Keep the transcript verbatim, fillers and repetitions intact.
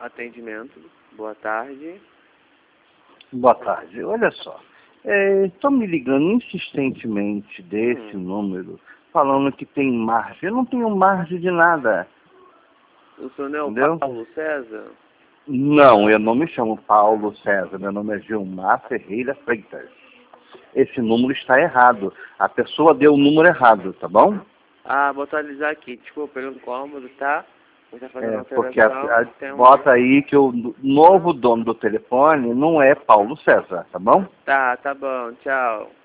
atendimento. Boa tarde. Boa tarde. Olha só, estou me ligando insistentemente desse Hum. número, falando que tem margem. Eu não tenho margem de nada. O senhor não é o Entendeu? Paulo César? Não, eu não me chamo Paulo César, meu nome é Gilmar Ferreira Freitas. Esse número está errado. A pessoa deu o número errado, tá bom? Ah, vou atualizar aqui. Desculpa pelo incômodo, tá? Vou estar fazendo É, uma porque a, alteração. a- Tem um... bota aí que o novo dono do telefone não é Paulo César, tá bom? Tá, tá bom. Tchau.